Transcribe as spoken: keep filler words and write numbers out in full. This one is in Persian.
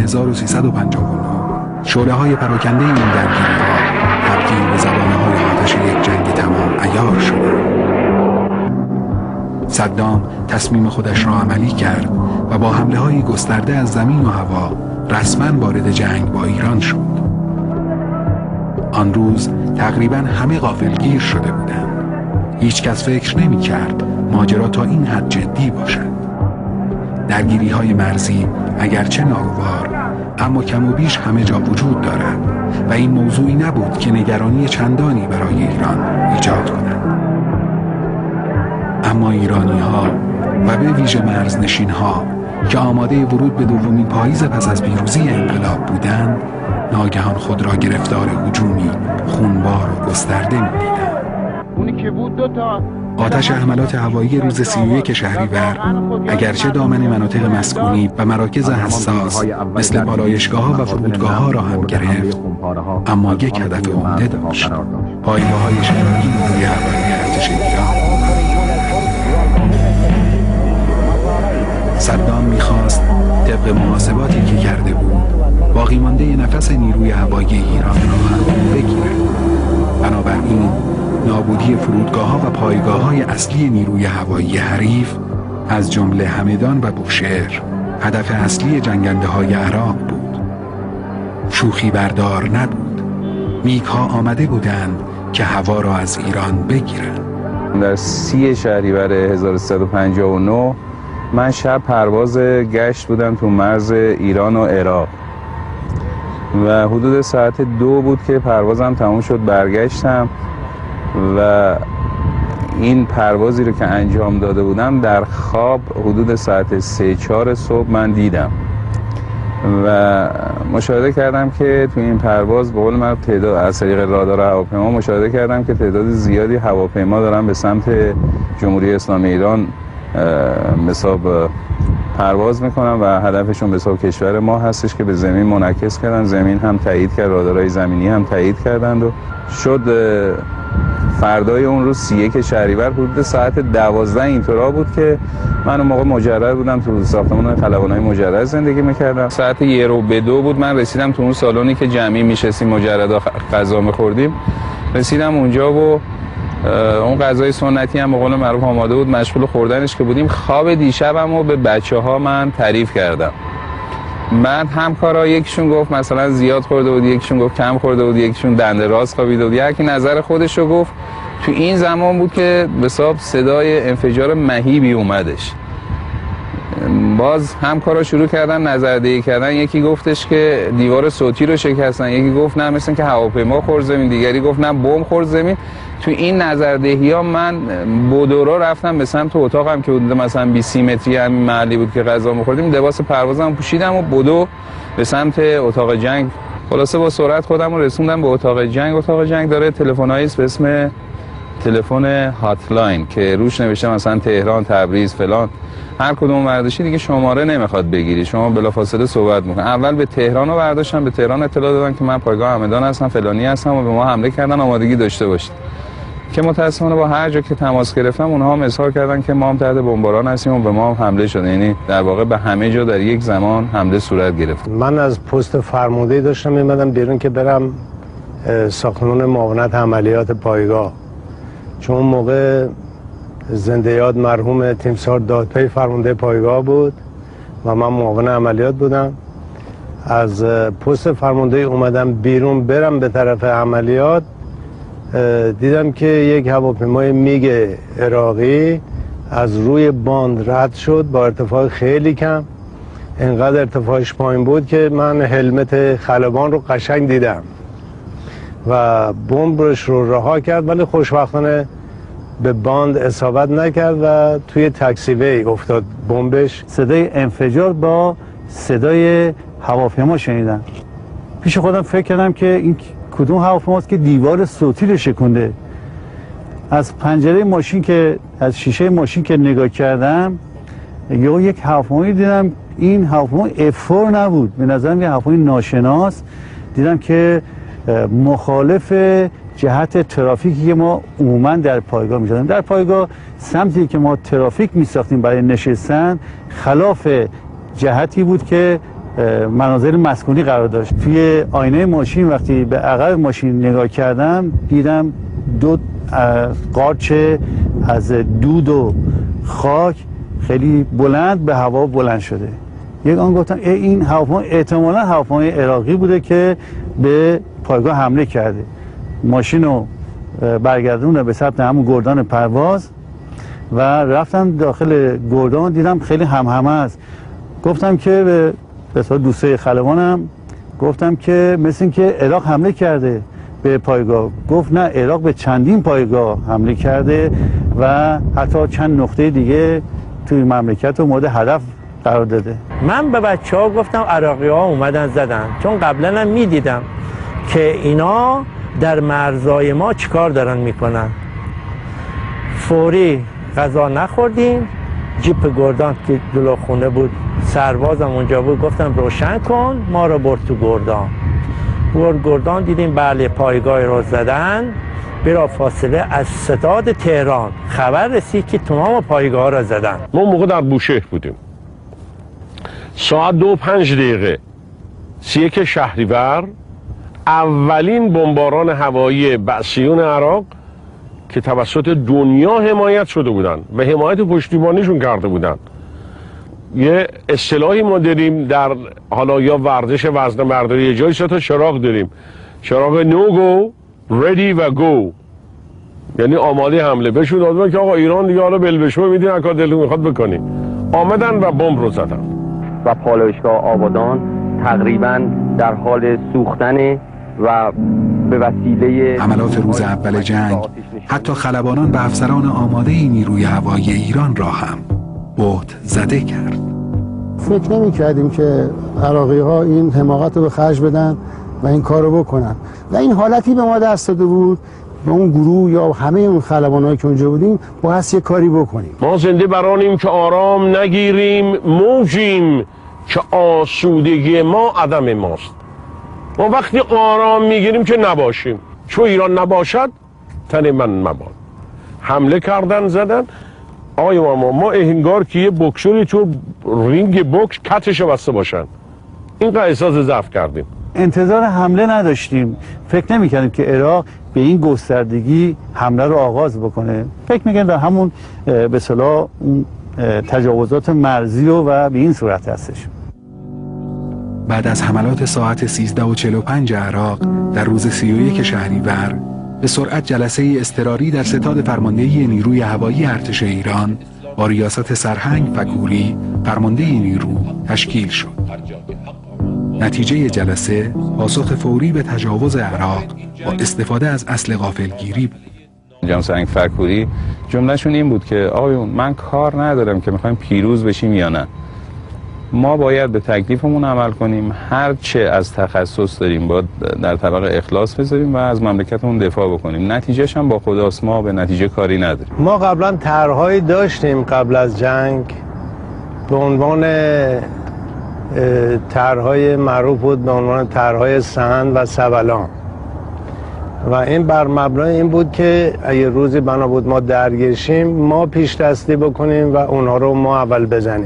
هزار و سیصد و پنجاه و نه شعله‌های پراکنده این درگیری‌ها تبدیل به زبانه‌های آتش یک جنگ تمام عیار شدند. صدام تصمیم خودش را عملی کرد و با حمله‌های گسترده از زمین و هوا رسما وارد جنگ با ایران شد. آن روز تقریباً همه غافلگیر شده بودند. هیچ کس فکر نمی کرد ماجرا تا این حد جدی باشد. درگیری‌های مرزی اگرچه ناگوار اما کم و بیش همه جا وجود دارد و این موضوعی نبود که نگرانی چندانی برای ایران ایجاد کند. اما ایرانی‌ها و به ویژه مرزنشین‌ها که آماده ورود به دومین پاییز پس از پیروزی انقلاب بودند، ناگهان خود را گرفتار هجومی خونبار و گسترده می‌دیدند. اونی که بود دو تا آتش حملات هوایی روز سی و یک شهریور اگرچه دامن مناطق مسکونی و مراکز حساس مثل پالایشگاه‌ها و فرودگاه‌ها را هم گرفت، اما یک هدف عمده داشت: پایگاه‌های شراری نیروی هوایی ارتش ایران. صدام می‌خواست طبق محاسباتی که کرده بود باقی مانده نفس نیروی هوایی ایران را هم بگیرد. بنابراین نابودی فرودگاه‌ها و پایگاه‌های اصلی نیروی هوایی حریف از جمله همدان و بوشهر هدف اصلی جنگنده‌های عراق بود. شوخی بردار نبود. میگ‌ها آمده بودند که هوا را از ایران بگیرند. در سی شهریور هزار و سیصد و پنجاه و نه من شب پرواز گشت بودم تو مرز ایران و عراق و حدود ساعت دو بود که پروازم تموم شد. برگشتم و این پروازی رو که انجام داده بودم در خواب حدود ساعت سه چهار صبح من دیدم و مشاهده کردم که تو این پرواز به قول من تعداد از طریق رادار هواپیما مشاهده کردم که تعداد زیادی هواپیما دارن به سمت جمهوری اسلامی ایران مثلا پرواز میکنن و هدفشون مثلا کشور ما هستش که به زمین منعکس کردن. زمین هم تایید کرد، رادارهای زمینی هم تایید کردند و شد فردای اون روز سی و یک شهریور حدود ساعت دوازده اینطورا بود که من اون موقع مجرد بودم تو ساختمان خلبان‌های مجرد زندگی میکردم. ساعت یه رو به دو بود من رسیدم تو اون سالونی که جمعی میشستیم مجردا غذا میخوردیم. رسیدم اونجا و اون غذای سنتی هم به قول معروف آماده بود، مشغول خوردنش که بودیم. خواب دیشبمو به بچه‌ها من تعریف کردم. بعد همکارا یکیشون گفت مثلا زیاد خورده بود، یکیشون گفت کم خورده بود، یکیشون دنده راست خوابیده بود، یکی نظر خودش رو گفت. تو این زمان بود که به حساب صدای انفجار مهیبی اومدش. باز همکارا شروع کردن نظردهی کردن. یکی گفتش که دیوار صوتی رو شکستن، یکی گفت نه مثلا که هواپیما خورد زمین، دیگری گفت نه بمب خورد زمین. تو این نظردهی ها من بدورا رفتم به سمت اتاقم که حدود مثلا بیست متری همین محلی بود که غذا می‌خوردیم. لباس پروازم پوشیدم و بدو به سمت اتاق جنگ. خلاصه با سرعت خودم رو رسوندم به اتاق جنگ. اتاق جنگ داره تلفن‌هایی به اسم تلفن هاتلاین که روش نوشته مثلا تهران، تبریز، فلان. هر کدوم برداشتی دیگه شماره نمیخواد بگیری، شما بلافاصله صحبت میکنه. اول به تهران رو برداشتم، به تهران اطلاع دادن که من پایگاه همدان هستم، فلانی هستم و به ما حمله کردن، آمادگی داشته باشید. که متأسفانه با هر جا که تماس گرفتم اونها هم اظهار کردن که ما هم تحت بمباران هستیم و به ما هم حمله شده. یعنی در واقع به همه جا در یک زمان حمله صورت گرفت. من از پست فرمانده داشتم میمدم بیرون که برم ساختمان معاونت عملیات پایگاه، چون اون موقع زنده یاد مرحوم تیمسار دادپی فرمانده پایگاه بود و من معاون عملیات بودم. از پست فرمانده اومدم بیرون برم به طرف عملیات، دیدم که یک هواپیمای میگ عراقی از روی باند رد شد با ارتفاع خیلی کم. انقدر ارتفاعش پایین بود که من هلمت خلبان رو قشنگ دیدم و بمبش رو رها کرد، ولی خوشبختانه به باند اصابت نکرد و توی تاکسیوی افتاد بمبش. صدای انفجار با صدای هواپیما شنیدم. پیش خودم فکر کردم که این کدوم هواپیماست که دیوار صوتی رو شکنده. از پنجره ماشین که از شیشه ماشین که نگاه کردم یا یک هواپیمایی دیدم. این هواپیما اف چهار نبود، به نظرم یه هواپیمای ناشناس. دیدم که مخالف جهت ترافیکی که ما عموما در پایگاه می‌شدیم. در پایگاه سمتی که ما ترافیک می‌ساختیم برای نشستن خلاف جهتی بود که مناظر مسکونی قرار داشت. توی آینه ماشین وقتی به عقب ماشین نگاه کردم دیدم دو قارچ از دود و خاک خیلی بلند به هوا بلند شده. یک آن گفتم این هواپیما احتمالاً هواپیمای عراقی بوده که به پایگاه حمله کرده. ماشین رو برگردونه به سمت همون گردان پرواز و رفتم داخل گردان، دیدم خیلی همهمه است. گفتم که به بسیار دوستای خلبانم گفتم که مثل این که عراق حمله کرده به پایگاه. گفت نه، عراق به چندین پایگاه حمله کرده و حتی چند نقطه دیگه توی مملکت رو مورد هدف قرار داده. من به بچه ها گفتم عراقی ها اومدن زدن، چون قبلا هم می دیدم که اینا در مرزای ما چیکار دارن میکنن. فوری غذا نخوردیم، جیپ گردان که جلو خونه بود سربازم اونجا بود، گفتم روشن کن، ما رو برد تو گردان. برد گردان دیدیم بله پایگاه رو زدن. بلا فاصله از ستاد تهران خبر رسید که تمام پایگاه را زدن. ما موقع در بوشهر بودیم، ساعت دو پنج دقیقه سی یک شهریور اولین بمباران هوایی بعثیون عراق که توسط دنیا حمایت شده بودن و حمایت پشتیبانیشون کرده بودن. یه اصطلاحی ما داریم در حالا یا ورزش وزنه برداری، یه جایی سه تا چراغ داریم، چراغ نو گو، ردی و گو، یعنی آماده حمله. بهشون دادن که آقا ایران دیگه حالا بلبشو میدین هر کار دلتون میخواد بکنی. آمدن و بمب رو زدن و پالایشگاه آبادان تقریبا در حال سوختن و به وسیله حملات روز اول جنگ حتی خلبانان به افسران آماده نیروی هوایی ایران را هم بهت زده کرد. فکر نمی کردیم که عراقی ها این حماقت رو به خرج بدن و این کار رو بکنن و این حالتی به ما دست داده بود و اون گروه یا همه اون خلبانایی که اونجا بودیم باید یه کاری بکنیم. ما زنده برانیم که آرام نگیریم، موجیم که آسودگی ما عدم ماست. ما وقتی آرام میگیریم که نباشیم، چون ایران نباشد تن من مباد. حمله کردن زدن. آقای ماما ما انگار که یه بکسوری تو رینگ بکس کتش بسته باشن، اینقدر احساس ضعف کردیم. انتظار حمله نداشتیم، فکر نمی کردیم که عراق به این گستردگی حمله رو آغاز بکنه. فکر میکنم در همون به اصطلاح اون تجاوزات مرزی و به این صورت هستش. بعد از حملات ساعت سیزده و چهل و پنج عراق در روز سی و یک شهریور به سرعت جلسه اضطراری در ستاد فرماندهی نیروی هوایی ارتش ایران با ریاست سرهنگ فکوری فرمانده نیرو تشکیل شد. نتیجه جلسه پاسخ فوری به تجاوز عراق با استفاده از اسلحه غافلگیری بود. جناب سرهنگ فکوری جملهشون این بود که آقایون من کار ندارم که میخوایم پیروز بشیم یا نه، ما باید به تکلیفمون عمل کنیم، هر چه از تخصص داریم باید در طبق اخلاص بذاریم و از مملکتمون دفاع بکنیم. نتیجهش هم با خداست، ما به نتیجه کاری نداریم. ما قبلا طرحهایی داشتیم قبل از جنگ به عنوان طرحهای معروف بود به عنوان طرحهای سهند و سبلان و این بر مبنای این بود که اگه روزی بنا بود ما درگیرشیم ما پیش دستی بکنیم و اونها رو ما اول بزنیم.